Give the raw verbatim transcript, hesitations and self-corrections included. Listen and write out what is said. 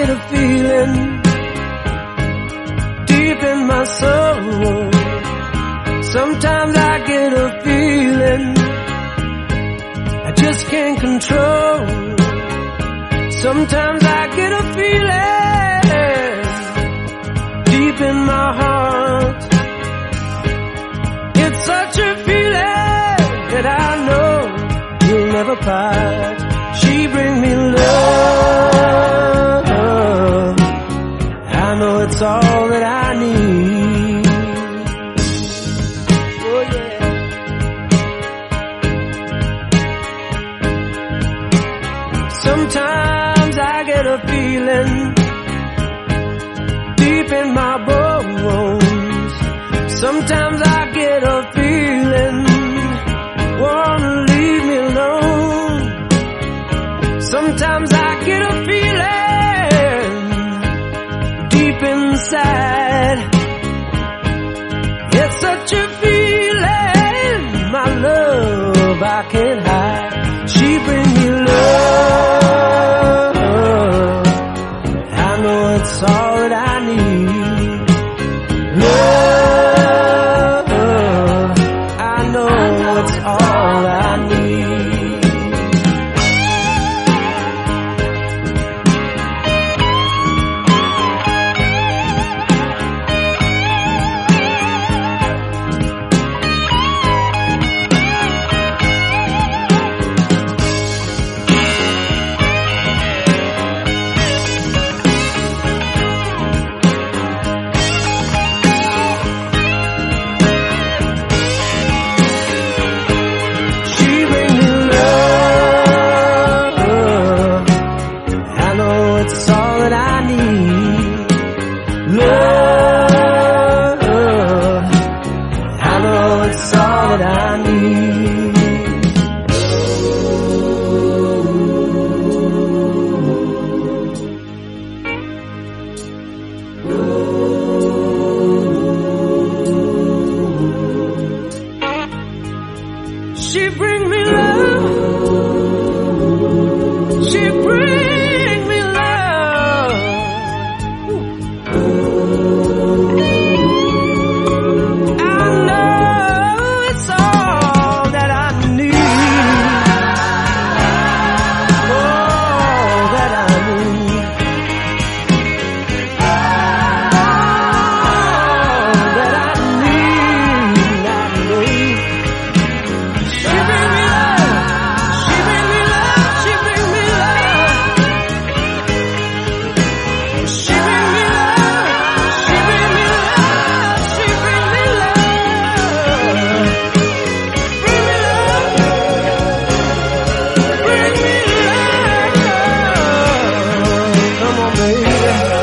get a feeling deep in my soul. Sometimes I get a feeling I just can't control. Sometimes I get a feeling deep in my heart. It's such a feeling that I know you'll never part. She bring me love. I know it's all that I need. Oh yeah. Sometimes I get a feeling deep in my bones. Sometimes I get a feeling wanna leave me alone. Sometimes I get a feeling deep inside. It's such a feeling, my love, I can't hide. She brings me love. I know it's all that I need. Love, I know it's all I need. Come on, baby.